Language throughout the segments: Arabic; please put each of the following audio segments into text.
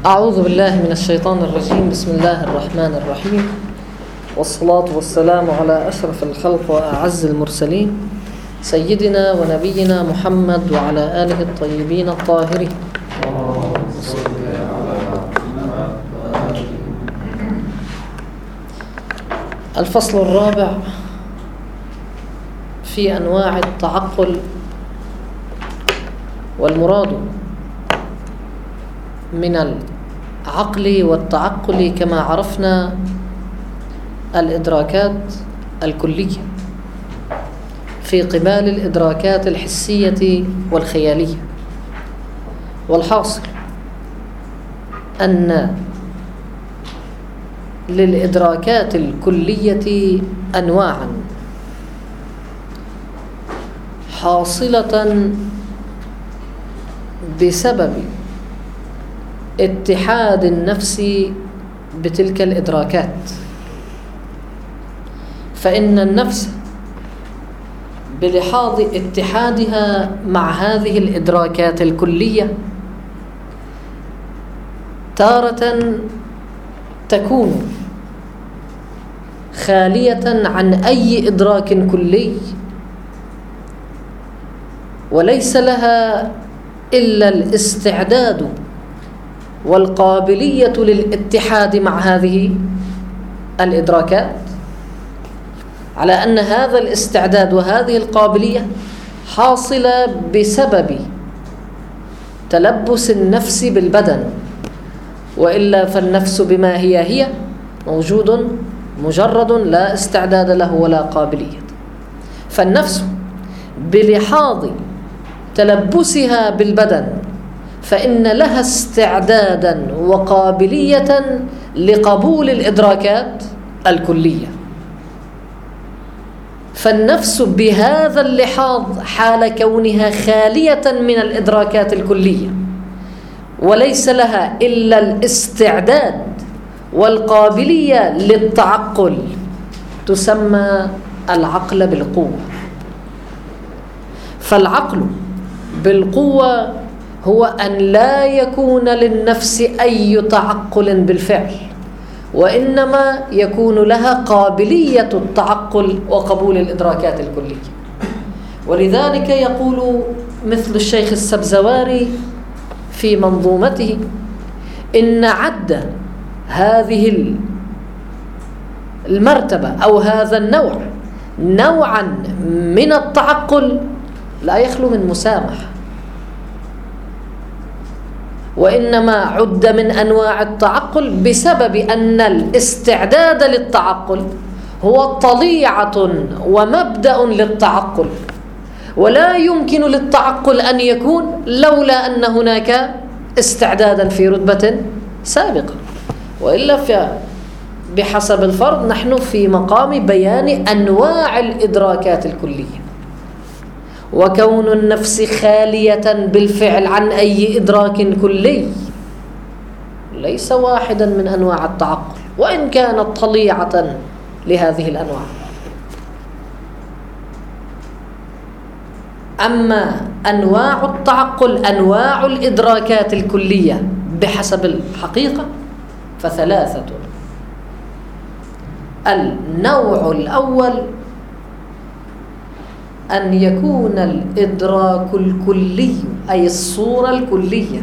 أعوذ بالله من الشيطان الرجيم. بسم الله الرحمن الرحيم، والصلاة والسلام على أشرف الخلق وأعز المرسلين سيدنا ونبينا محمد وعلى آله الطيبين الطاهرين. الفصل الرابع في أنواع التعقل، والمراد من العقل والتعقل كما عرفنا الإدراكات الكلية في قبال الإدراكات الحسية والخيالية. والحاصل أن للإدراكات الكلية أنواعا حاصلة بسبب اتحاد النفس بتلك الإدراكات، فإن النفس بلحاظ اتحادها مع هذه الإدراكات الكلية تارة تكون خالية عن أي إدراك كلي، وليس لها إلا الاستعداد والقابلية للاتحاد مع هذه الإدراكات، على أن هذا الاستعداد وهذه القابلية حاصلة بسبب تلبس النفس بالبدن، وإلا فالنفس بما هي موجود مجرد لا استعداد له ولا قابلية. فالنفس بلحاظ تلبسها بالبدن فإن لها استعدادا وقابلية لقبول الإدراكات الكلية. فالنفس بهذا اللحاظ حال كونها خالية من الإدراكات الكلية وليس لها إلا الاستعداد والقابلية للتعقل تسمى العقل بالقوة. فالعقل بالقوة هو أن لا يكون للنفس أي تعقل بالفعل، وإنما يكون لها قابلية التعقل وقبول الإدراكات الكلية. ولذلك يقول مثل الشيخ السبزواري في منظومته: إن عد هذه المرتبة أو هذا النوع نوعا من التعقل لا يخلو من مسامح، وإنما عد من أنواع التعقل بسبب أن الاستعداد للتعقل هو طليعة ومبدأ للتعقل، ولا يمكن للتعقل أن يكون لولا أن هناك استعدادا في رتبة سابقة، وإلا بحسب الفرض نحن في مقام بيان أنواع الإدراكات الكلية. وكون النفس خالية بالفعل عن أي إدراك كلي ليس واحدا من أنواع التعقل، وإن كانت طليعة لهذه الأنواع. أما أنواع التعقل، أنواع الإدراكات الكلية بحسب الحقيقة فثلاثة. النوع الأول أن يكون الإدراك الكلي أي الصورة الكلية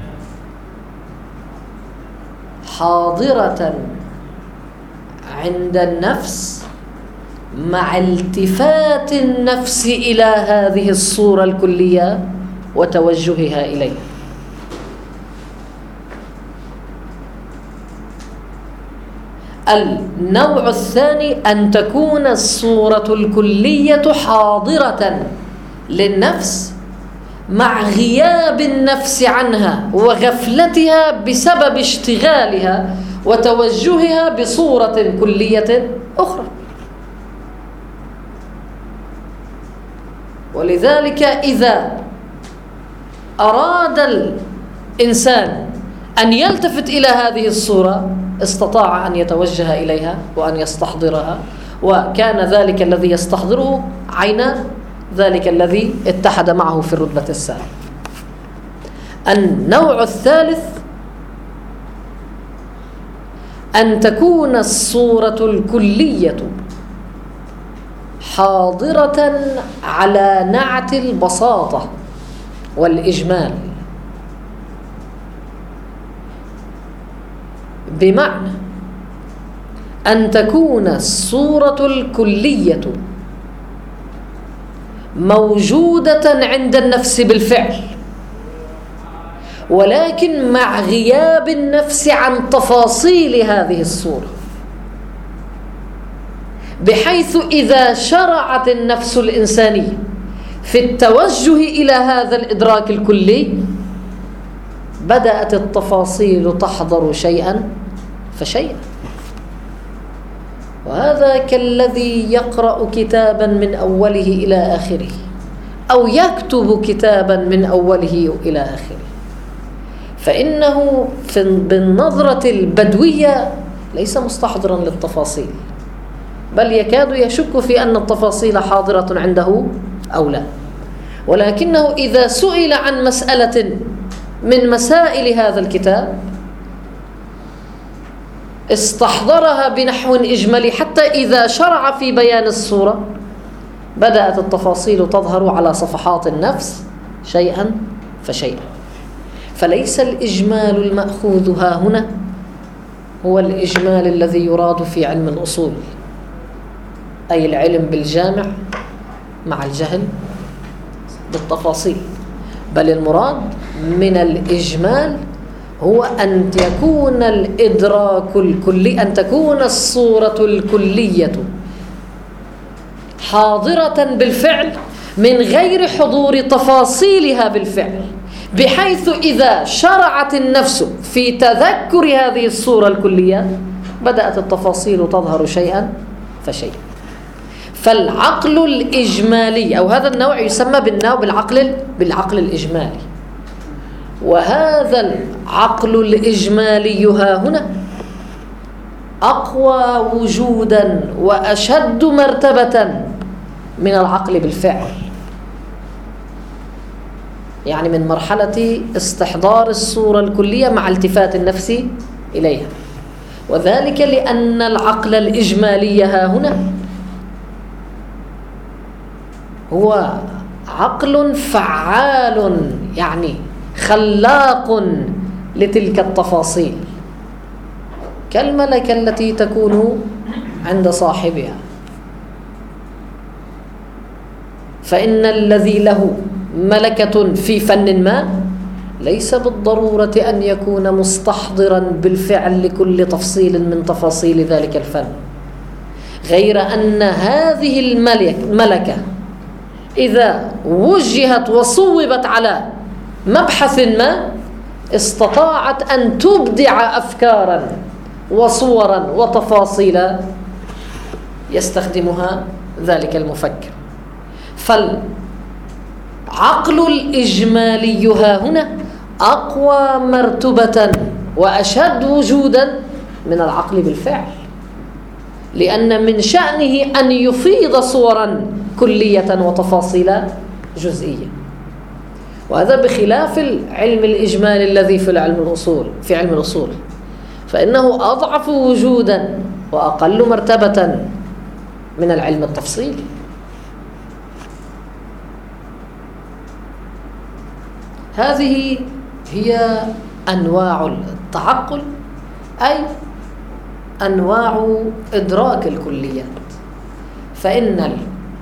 حاضرة عند النفس مع التفات النفس إلى هذه الصورة الكلية وتوجهها إليها. النوع الثاني أن تكون الصورة الكلية حاضرة للنفس مع غياب النفس عنها وغفلتها بسبب اشتغالها وتوجهها بصورة كلية أخرى. ولذلك إذا أراد الإنسان أن يلتفت إلى هذه الصورة استطاع أن يتوجه إليها وأن يستحضرها، وكان ذلك الذي يستحضره عين ذلك الذي اتحد معه في الرتبة السابقة. النوع الثالث أن تكون الصورة الكلية حاضرة على نعت البساطة والإجمال، بمعنى أن تكون الصورة الكلية موجودة عند النفس بالفعل، ولكن مع غياب النفس عن تفاصيل هذه الصورة، بحيث إذا شرعت النفس الإنسانية في التوجه إلى هذا الإدراك الكلي بدأت التفاصيل تحضر شيئا فشيئا. وهذا كالذي يقرأ كتابا من أوله إلى آخره، أو يكتب كتابا من أوله إلى آخره، فإنه بالنظرة البدوية ليس مستحضرا للتفاصيل، بل يكاد يشك في أن التفاصيل حاضرة عنده أو لا. ولكنه إذا سئل عن مسألة من مسائل هذا الكتاب استحضرها بنحو إجمالي، حتى إذا شرع في بيان الصورة بدأت التفاصيل تظهر على صفحات النفس شيئا فشيئا. فليس الإجمال المأخوذ ها هنا هو الإجمال الذي يراد في علم الأصول، أي العلم بالجامع مع الجهل بالتفاصيل، بل المراد من الإجمال هو أن يكون الإدراك الكلي، أن تكون الصورة الكلية حاضرة بالفعل من غير حضور تفاصيلها بالفعل، بحيث إذا شرعت النفس في تذكر هذه الصورة الكلية بدأت التفاصيل تظهر شيئا فشيئا. فالعقل الإجمالي أو هذا النوع يسمى بالعقل الإجمالي، وهذا العقل الإجمالي ها هنا أقوى وجودا وأشد مرتبة من العقل بالفعل، يعني من مرحلة استحضار الصورة الكلية مع التفات النفس إليها. وذلك لأن العقل الإجمالي ها هنا هو عقل فعال، يعني خلاق لتلك التفاصيل، كالملكة التي تكون عند صاحبها. فإن الذي له ملكة في فن ما ليس بالضرورة أن يكون مستحضرا بالفعل لكل تفصيل من تفاصيل ذلك الفن، غير أن هذه الملكة إذا وجهت وصوبت على مبحث ما استطاعت أن تبدع أفكارا وصورا وتفاصيل يستخدمها ذلك المفكر. فالعقل الإجمالي ها هنا أقوى مرتبة وأشد وجودا من العقل بالفعل، لأن من شأنه أن يفيض صورا كلية وتفاصيل جزئية. وهذا بخلاف العلم الإجمالي الذي في علم الأصول، فإنه أضعف وجودا وأقل مرتبة من العلم التفصيلي. هذه هي أنواع التعقل، أي أنواع إدراك الكليات. فإن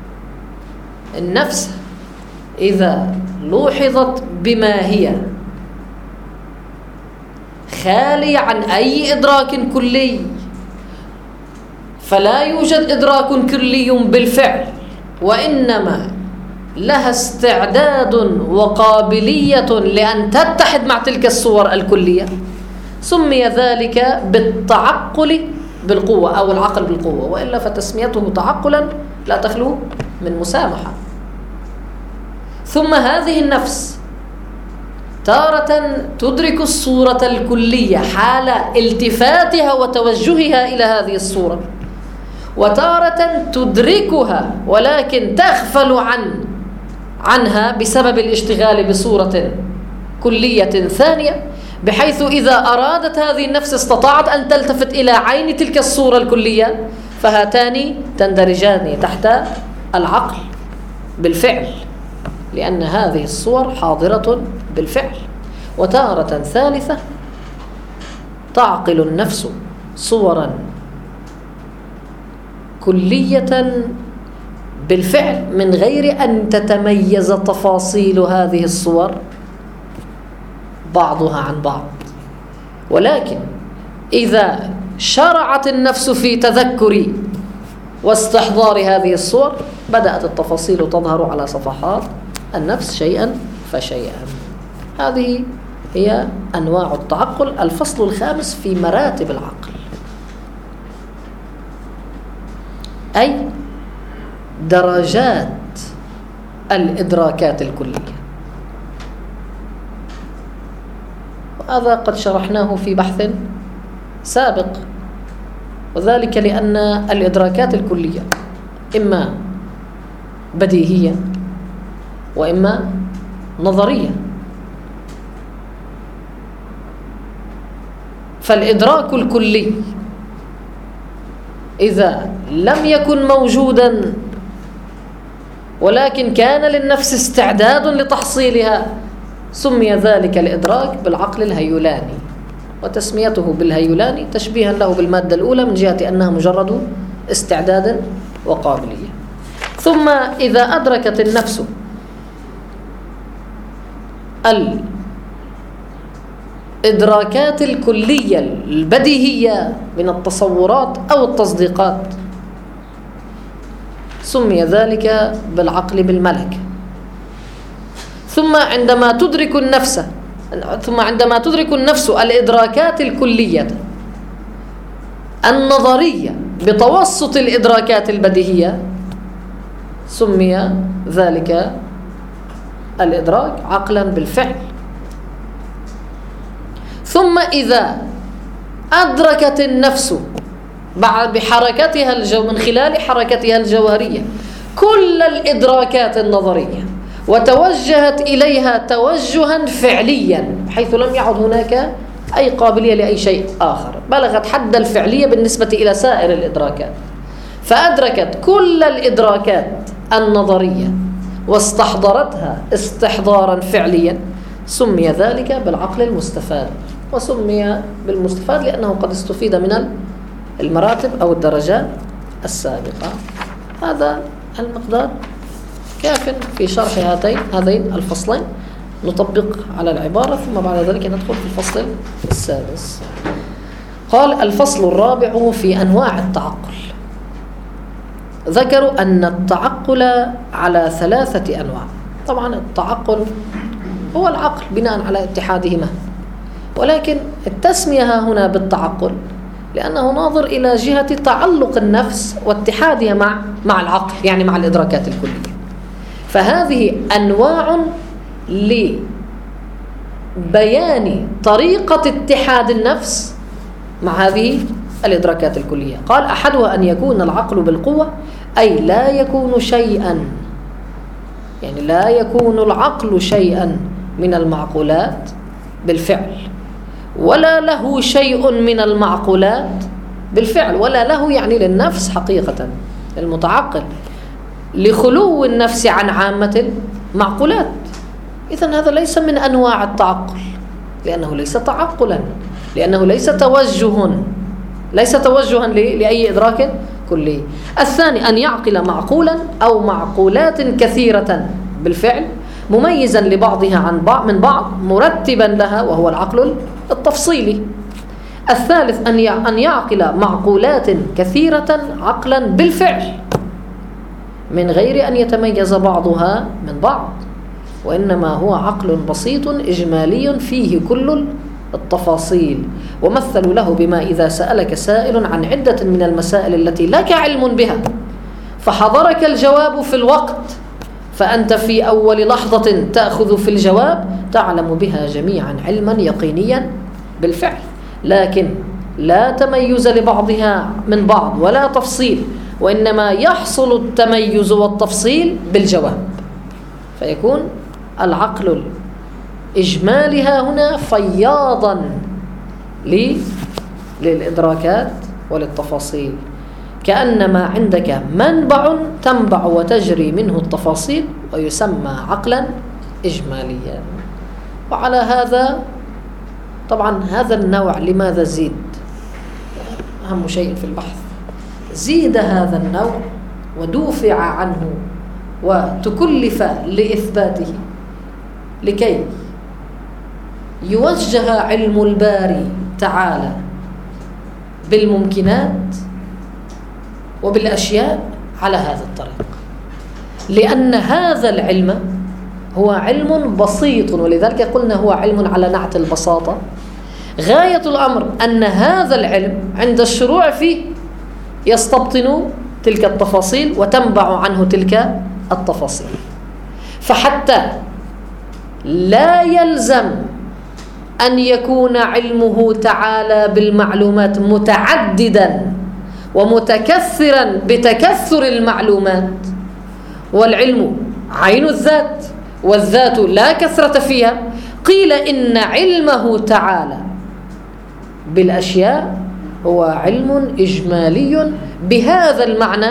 النفس إذا لوحظت بما هي خالية عن أي إدراك كلي فلا يوجد إدراك كلي بالفعل، وإنما لها استعداد وقابلية لأن تتحد مع تلك الصور الكلية، سمي ذلك بالتعقل بالقوة أو العقل بالقوة، وإلا فتسميته تعقلا لا تخلو من مسامحة. ثم هذه النفس تارة تدرك الصورة الكلية حال التفاتها وتوجهها إلى هذه الصورة، وتارة تدركها ولكن تغفل عنها بسبب الاشتغال بصورة كلية ثانية، بحيث إذا أرادت هذه النفس استطاعت أن تلتفت إلى عين تلك الصورة الكلية، فهاتان تندرجان تحت العقل بالفعل، لأن هذه الصور حاضرة بالفعل. وتارة ثالثة تعقل النفس صورا كلية بالفعل من غير أن تتميز تفاصيل هذه الصور بعضها عن بعض، ولكن إذا شرعت النفس في تذكر واستحضار هذه الصور بدأت التفاصيل تظهر على صفحات النفس شيئا فشيئا. هذه هي أنواع التعقل. الفصل الخامس في مراتب العقل، أي درجات الإدراكات الكلية. وهذا قد شرحناه في بحث سابق، وذلك لأن الإدراكات الكلية إما بديهية وإما نظرية. فالإدراك الكلي إذا لم يكن موجودا ولكن كان للنفس استعداد لتحصيلها سمي ذلك الإدراك بالعقل الهيولاني، وتسميته بالهيولاني تشبيها له بالمادة الأولى من جهة أنها مجرد استعداد وقابلية. ثم إذا أدركت النفس الإدراكات الكلية البديهية من التصورات أو التصديقات سمي ذلك بالعقل بالملكة. ثم عندما تدرك النفس الإدراكات الكلية النظرية بتوسط الإدراكات البديهية سمي ذلك الإدراك عقلا بالفعل. ثم إذا أدركت النفس بحركتها من خلال حركتها الجوهرية كل الإدراكات النظرية وتوجهت إليها توجها فعليا بحيث لم يعد هناك أي قابلية لأي شيء آخر، بلغت حد الفعلية بالنسبة إلى سائر الإدراكات، فأدركت كل الإدراكات النظرية واستحضرتها استحضارا فعليا سمي ذلك بالعقل المستفاد. وسمي بالمستفاد لأنه قد استفيد من المراتب أو الدرجات السابقة. هذا المقدار كاف في شرح هذين الفصلين. نطبق على العبارة ثم بعد ذلك ندخل في الفصل السادس. قال: الفصل الرابع في أنواع التعقل. ذكروا أن التعقل على 3 أنواع. طبعا التعقل هو العقل بناء على اتحادهما، ولكن التسمية هنا بالتعقل لأنه ناظر إلى جهة تعلق النفس واتحادها مع العقل، يعني مع الإدراكات الكلية. فهذه أنواع لبيان طريقة اتحاد النفس مع هذه الإدراكات الكلية. قال: أحدها أن يكون العقل بالقوة، أي لا يكون شيئا، يعني لا يكون العقل شيئا من المعقولات بالفعل، ولا له شيء من المعقولات بالفعل، ولا له يعني للنفس حقيقة المتعقل، لخلو النفس عن عامة المعقولات. إذن هذا ليس من أنواع التعقل، لأنه ليس تعقلا، لأنه ليس توجها لأي إدراك كلي. الثاني أن يعقل معقولا أو معقولات كثيرة بالفعل مميزا لبعضها من بعض مرتبا لها، وهو العقل التفصيلي. الثالث أن يعقل معقولات كثيرة عقلا بالفعل من غير أن يتميز بعضها من بعض، وإنما هو عقل بسيط إجمالي فيه كل التفاصيل. ومثلوا له بما إذا سألك سائل عن عدة من المسائل التي لك علم بها فحضرك الجواب في الوقت، فأنت في أول لحظة تأخذ في الجواب تعلم بها جميعا علما يقينيا بالفعل، لكن لا تميز لبعضها من بعض ولا تفصيل، وإنما يحصل التميز والتفصيل بالجواب، فيكون العقل إجمالها هنا فياضا للإدراكات وللتفاصيل، كأنما عندك منبع تنبع وتجري منه التفاصيل ويسمى عقلا إجماليا. وعلى هذا طبعا هذا النوع لماذا زيد؟ أهم شيء في البحث زيد هذا النوع ودوفع عنه وتكلف لإثباته لكي يوجه علم الباري تعالى بالممكنات وبالأشياء على هذا الطريق، لأن هذا العلم هو علم بسيط، ولذلك قلنا هو علم على نعت البساطة. غاية الأمر أن هذا العلم عند الشروع فيه يستبطن تلك التفاصيل وتنبع عنه تلك التفاصيل، فحتى لا يلزم أن يكون علمه تعالى بالمعلومات متعددا ومتكثرا بتكثر المعلومات، والعلم عين الذات والذات لا كثرة فيها. قيل إن علمه تعالى بالأشياء هو علم إجمالي بهذا المعنى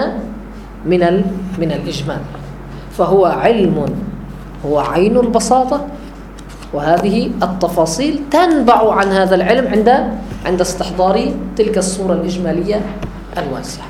من الإجمال، فهو علم هو عين البساطة، وهذه التفاصيل تنبع عن هذا العلم عند استحضار تلك الصورة الإجمالية الواسعة.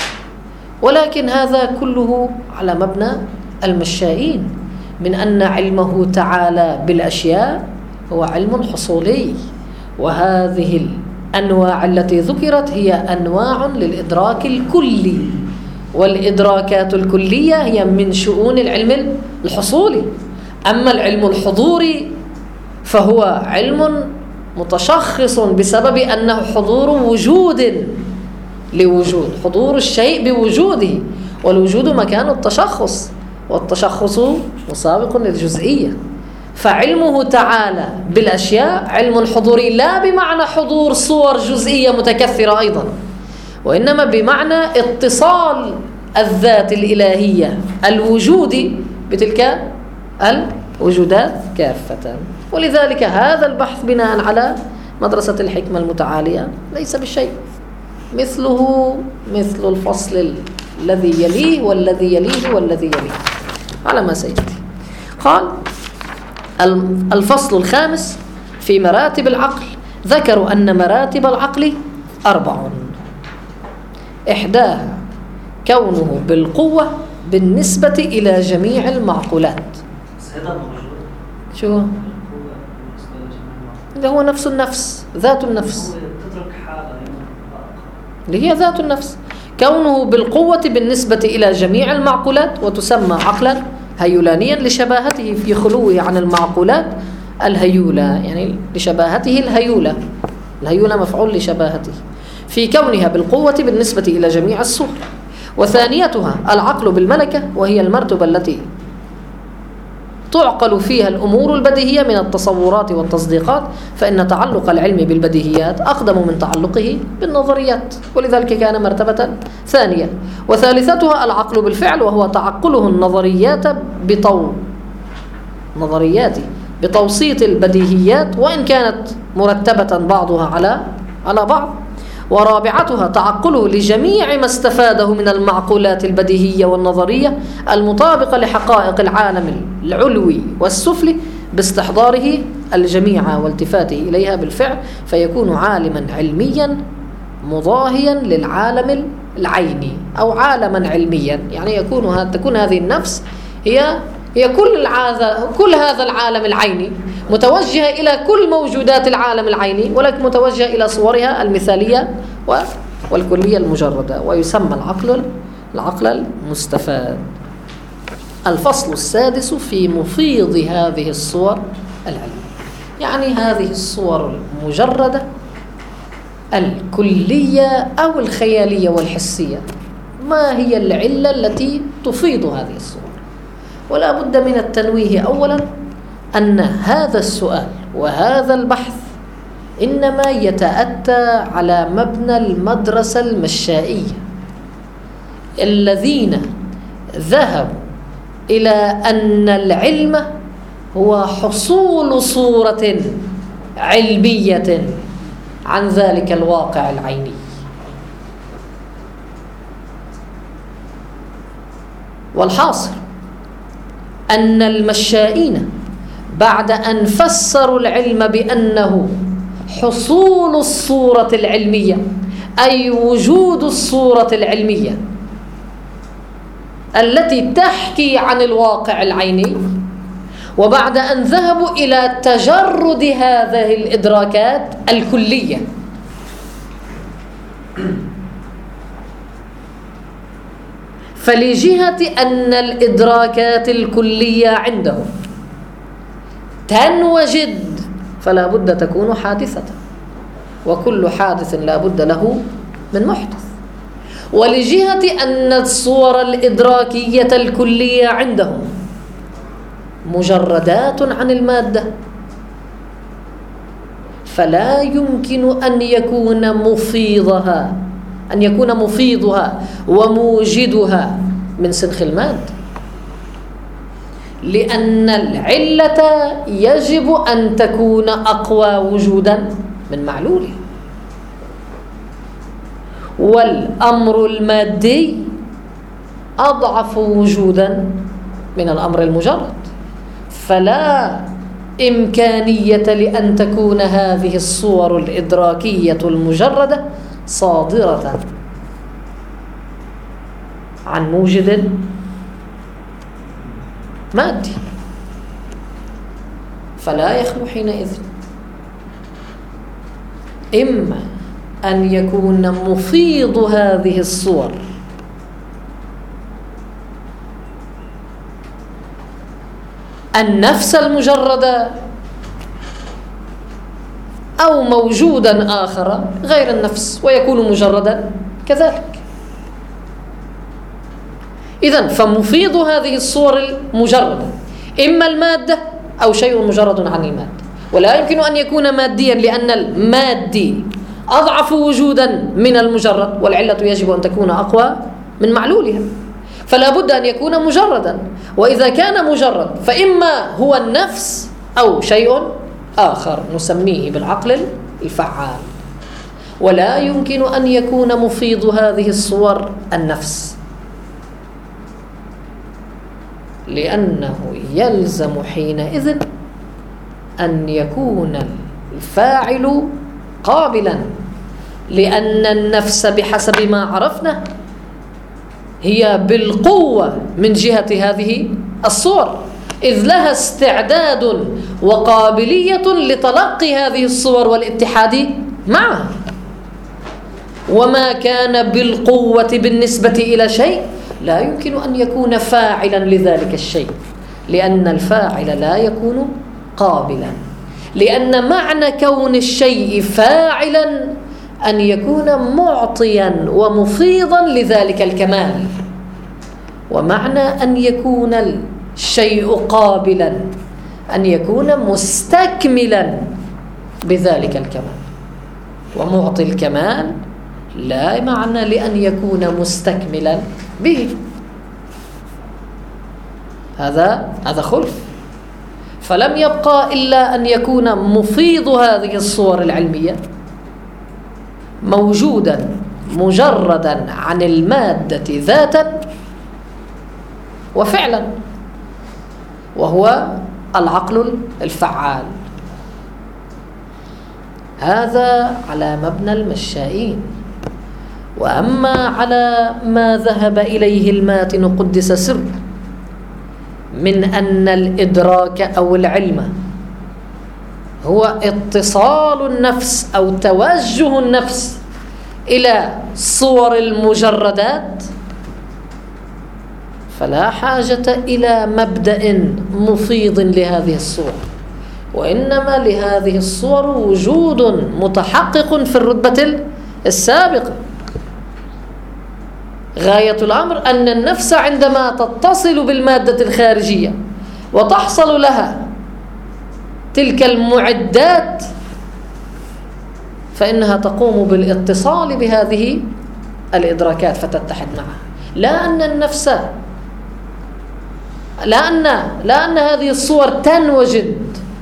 ولكن هذا كله على مبنى المشائين من أن علمه تعالى بالأشياء هو علم حصولي، وهذه الأنواع التي ذكرت هي أنواع للإدراك الكلي، والإدراكات الكلية هي من شؤون العلم الحصولي. أما العلم الحضوري فهو علم متشخص بسبب أنه حضور وجود لوجود، حضور الشيء بوجوده، والوجود مكان التشخص، والتشخص مسابق للجزئية. فعلمه تعالى بالأشياء علم حضوري، لا بمعنى حضور صور جزئية متكثرة أيضا، وإنما بمعنى اتصال الذات الإلهية الوجودي بتلك الوجودات كافة. ولذلك هذا البحث بناء على مدرسة الحكمة المتعالية ليس بالشيء، مثله مثل الفصل الذي يليه والذي يليه والذي يليه على ما سيأتي. قال الفصل الخامس في مراتب العقل، ذكروا أن مراتب العقل 4، إحداها كونه بالقوة بالنسبة إلى جميع المعقولات. شو اللي هو نفس النفس، ذات النفس اللي هي ذات النفس، كونه بالقوة بالنسبة إلى جميع المعقولات، وتسمى عقلا هيولانيا لشباهته في خلوه عن المعقولات الهيولة، يعني لشباهته الهيولة، الهيولة مفعول لشباهته، في كونها بالقوة بالنسبة إلى جميع الصور. وثانيتها العقل بالملكة، وهي المرتبة التي تعقل فيها الأمور البديهية من التصورات والتصديقات، فإن تعلق العلم بالبديهيات أقدم من تعلقه بالنظريات، ولذلك كان مرتبة ثانية. وثالثتها العقل بالفعل، وهو تعقله النظريات بتوسيط البديهيات، وإن كانت مرتبة بعضها على بعض. ورابعتها تعقله لجميع ما استفاده من المعقولات البديهية والنظرية المطابقة لحقائق العالم العلوي والسفلي باستحضاره الجميع والتفاته إليها بالفعل، فيكون عالما علميا مضاهيا للعالم العيني أو عالما علميا، يعني تكون هذه النفس هي كل هذا العالم العيني، متوجهة إلى كل موجودات العالم العيني، ولكن متوجهة إلى صورها المثالية والكلية المجردة، ويسمى العقل المستفاد. الفصل السادس في مفيض هذه الصور العلمية، يعني هذه الصور المجردة الكلية أو الخيالية والحسية، ما هي العلة التي تفيض هذه الصور؟ ولا بد من التنويه أولا أن هذا السؤال وهذا البحث إنما يتأتى على مبنى المدرسة المشائية، الذين ذهبوا إلى أن العلم هو حصول صورة علمية عن ذلك الواقع العيني. والحاصل أن المشائين بعد أن فسروا العلم بأنه حصول الصورة العلمية، أي وجود الصورة العلمية التي تحكي عن الواقع العيني، وبعد أن ذهبوا إلى تجرد هذه الإدراكات الكلية، فلجهة أن الإدراكات الكلية عندهم تنوجد فلا بد تكون حادثة، وكل حادث لا بد له من محدث. ولجهة أن الصور الإدراكية الكلية عندهم مجردات عن المادة، فلا يمكن أن يكون مفيضها وموجدها من سنخ المادة، لأن العلة يجب أن تكون أقوى وجودا من معلولها، والأمر المادي أضعف وجودا من الأمر المجرد. فلا إمكانية لأن تكون هذه الصور الإدراكية المجردة صادرة عن موجد مادي، فلا يخلو حينئذ إما أن يكون مفيض هذه الصور النفس المجردة، أو موجودا آخر غير النفس ويكون مجردا كذلك. إذن فمفيض هذه الصور المجردة إما المادة أو شيء مجرد عن المادة، ولا يمكن أن يكون ماديا لأن المادي أضعف وجودا من المجرد، والعلة يجب أن تكون أقوى من معلولها، فلا بد أن يكون مجردا. وإذا كان مجرد فإما هو النفس أو شيء آخر نسميه بالعقل الفعال، ولا يمكن أن يكون مفيض هذه الصور النفس، لأنه يلزم حينئذ أن يكون الفاعل قابلا، لأن النفس بحسب ما عرفنا هي بالقوة من جهة هذه الصور، إذ لها استعداد وقابلية لتلقي هذه الصور والاتحاد معها. وما كان بالقوة بالنسبة إلى شيء لا يمكن أن يكون فاعلا لذلك الشيء، لأن الفاعل لا يكون قابلا، لأن معنى كون الشيء فاعلا أن يكون معطيا ومفيضا لذلك الكمال، ومعنى أن يكون الشيء قابلا أن يكون مستكملا بذلك الكمال، ومعطي الكمال لا معنى لأن يكون مستكملا به. هذا خلف. فلم يبقى إلا أن يكون مفيض هذه الصور العلمية موجودا مجردا عن المادة ذاتا وفعلا، وهو العقل الفعال. هذا على مبنى المشائين. وأما على ما ذهب إليه الماتن قدس سره من أن الإدراك أو العلم هو اتصال النفس أو توجه النفس إلى صور المجردات، فلا حاجة إلى مبدأ مفيض لهذه الصور، وإنما لهذه الصور وجود متحقق في الرتبة السابقة. غاية الأمر أن النفس عندما تتصل بالمادة الخارجية وتحصل لها تلك المعدات فإنها تقوم بالاتصال بهذه الإدراكات فتتحد معها، لا أن النفس لا أن هذه الصور تنوجد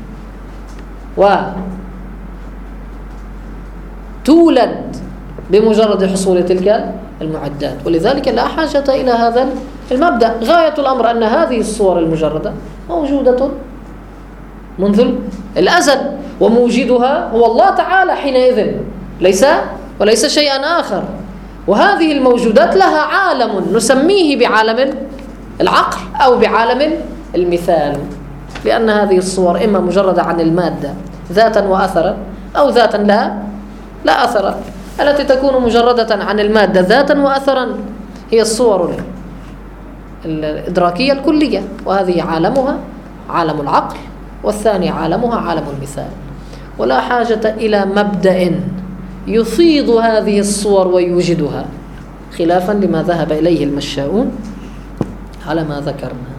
وتولد بمجرد حصول تلك المعدات، ولذلك لا حاجة إلى هذا المبدأ. غاية الأمر أن هذه الصور المجردة موجودة منذ الأزل، وموجدها هو الله تعالى حينئذ، وليس شيئا آخر. وهذه الموجودات لها عالم نسميه بعالم العقل أو بعالم المثال، لأن هذه الصور إما مجردة عن المادة ذاتا وأثرا، أو ذاتا لا أثرا. التي تكون مجردة عن المادة ذاتا وأثرا هي الصور الإدراكية الكلية، وهذه عالمها عالم العقل، والثاني عالمها عالم المثال. ولا حاجة إلى مبدأ يفيض هذه الصور ويوجدها، خلافا لما ذهب إليه المشاؤون على ما ذكرنا.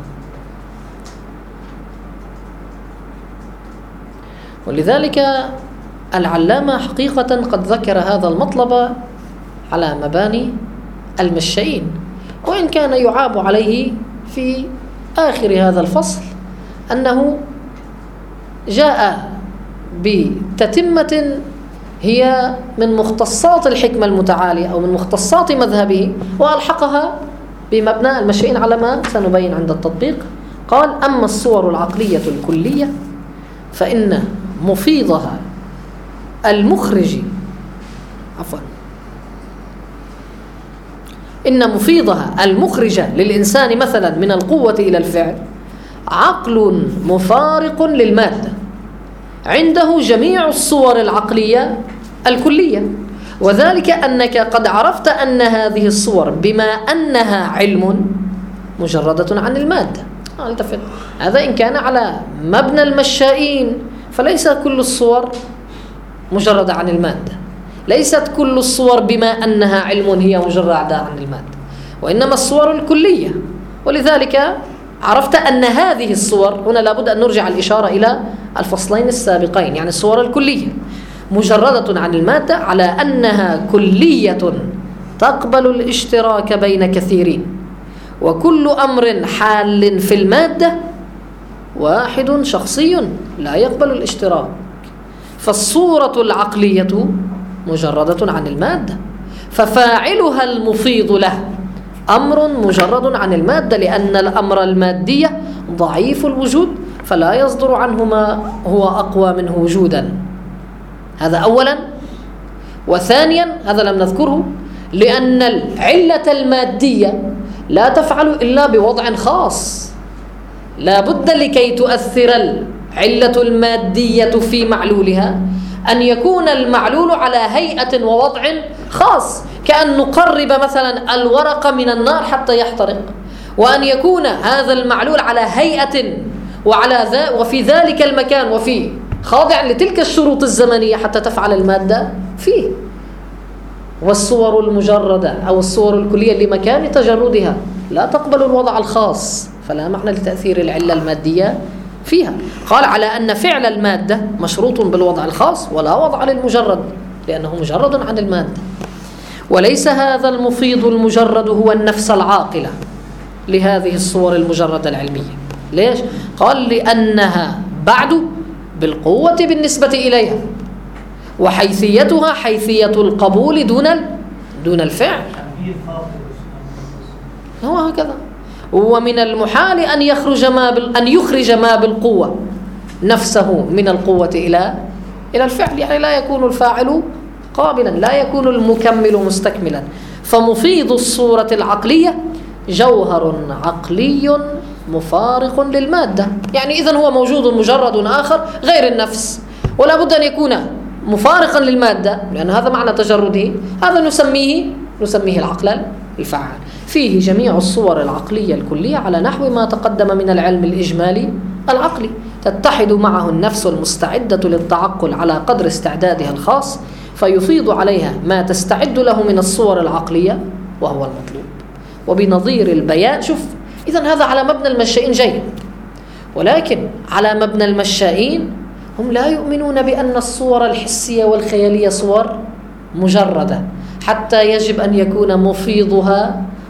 ولذلك العلامة حقيقة قد ذكر هذا المطلب على مباني المشائين، وإن كان يعاب عليه في آخر هذا الفصل أنه جاء بتتمة هي من مختصات الحكمة المتعالية أو من مختصات مذهبه، وألحقها بمبنى المشائين على ما سنبين عند التطبيق. قال: أما الصور العقلية الكلية فإن مفيضها إن مفيضها المخرج للإنسان مثلا من القوة إلى الفعل عقل مفارق للمادة، عنده جميع الصور العقلية الكلية، وذلك أنك قد عرفت أن هذه الصور بما أنها علم مجردة عن المادة. التفت، هذا إن كان على مبنى المشائين، فليس كل الصور مجردة عن المادة، ليست كل الصور بما أنها علم هي مجردة عن المادة، وإنما الصور الكلية. ولذلك عرفت أن هذه الصور، هنا لابد أن نرجع الإشارة إلى الفصلين السابقين، يعني الصور الكلية مجردة عن المادة على أنها كلية تقبل الاشتراك بين كثيرين، وكل أمر حال في المادة واحد شخصي لا يقبل الاشتراك. فالصورة العقلية مجردة عن المادة، ففاعلها المفيض له أمر مجرد عن المادة، لأن الأمر المادي ضعيف الوجود فلا يصدر عنه ما هو أقوى منه وجودا. هذا أولا. وثانيا، هذا لم نذكره، لأن العلة المادية لا تفعل إلا بوضع خاص. لا بد لكي تؤثر العلة المادية في معلولها أن يكون المعلول على هيئة ووضع خاص، كأن نقرب مثلا الورق من النار حتى يحترق، وأن يكون هذا المعلول على هيئة وفي ذلك المكان وفي خاضع لتلك الشروط الزمنية حتى تفعل المادة فيه. والصور المجردة أو الصور الكلية لمكان تجردها لا تقبل الوضع الخاص، فلا معنى لتأثير العلة المادية فيها. قال: على أن فعل المادة مشروط بالوضع الخاص ولا وضع للمجرد، لأنه مجرد عن المادة. وليس هذا المفيض المجرد هو النفس العاقلة لهذه الصور المجردة العلمية. ليش؟ قال: لأنها بعد بالقوة بالنسبة إليها، وحيثيتها حيثية القبول دون الفعل. هو هكذا. ومن المحال أن يخرج ما بالقوة نفسه من القوة إلى الفعل، يعني لا يكون الفاعل قابلا، لا يكون المكمل مستكملا. فمفيض الصورة العقلية جوهر عقلي مفارق للمادة، يعني إذن هو موجود مجرد آخر غير النفس، ولا بد أن يكون مفارقا للمادة، لأن هذا معنى تجرده. هذا نسميه العقل الفعال. فيه جميع الصور العقلية الكلية على نحو ما تقدم من العلم الإجمالي العقلي، تتحد معه النفس المستعدة للتعقل على قدر استعدادها الخاص، فيفيض عليها ما تستعد له من الصور العقلية وهو المطلوب. وبنظير البيان، شوف، إذن هذا على مبنى المشائين جيد، ولكن على مبنى المشائين هم لا يؤمنون بأن الصور الحسية والخيالية صور مجردة، حتى يجب أن يكون مفيضها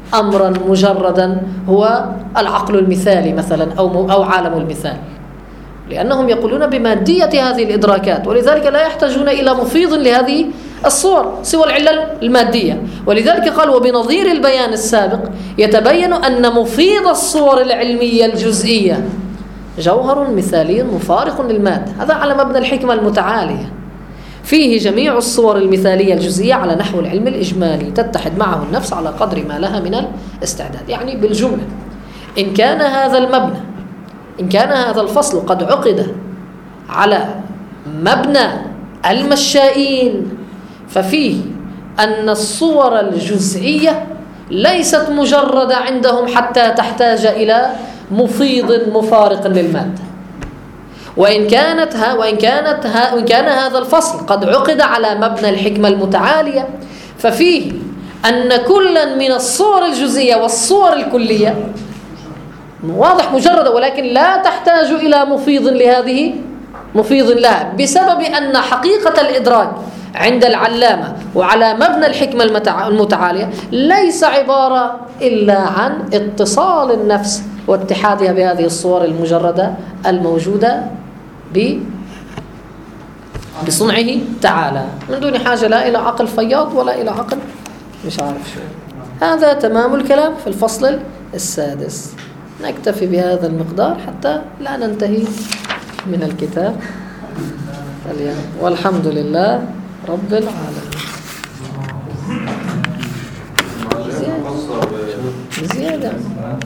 أمرا مجردا هو العقل المثالي مثلا أو عالم المثال، لأنهم يقولون بمادية هذه الإدراكات، ولذلك لا يحتاجون إلى مفيض لهذه الصور سوى العلة المادية. ولذلك قال وبنظير البيان السابق يتبين أن مفيض الصور العلمية الجزئية جوهر مثالي مفارق للمادة. هذا على مبنى الحكمة المتعالية، فيه جميع الصور المثالية الجزئية على نحو العلم الإجمالي تتحد معه النفس على قدر ما لها من الاستعداد. يعني بالجملة إن كان هذا المبنى، إن كان هذا الفصل قد عقد على مبنى المشائين، ففيه أن الصور الجزئية ليست مجردة عندهم حتى تحتاج إلى مفيض مفارق للمادة. وإن كان هذا الفصل قد عقد على مبنى الحكمة المتعالية، ففيه أن كلا من الصور الجزئية والصور الكلية واضح مجردة، ولكن لا تحتاج إلى مفيض لها، بسبب أن حقيقة الإدراك عند العلامة وعلى مبنى الحكمة المتعالية ليس عبارة إلا عن اتصال النفس واتحادها بهذه الصور المجردة الموجودة بصنعه تعالى، من دون حاجة لا إلى عقل فياض ولا إلى عقل مش عارف شو. هذا تمام الكلام في الفصل السادس. نكتفي بهذا المقدار حتى لا ننتهي من الكتاب اليوم، والحمد لله رب العالمين. زيادة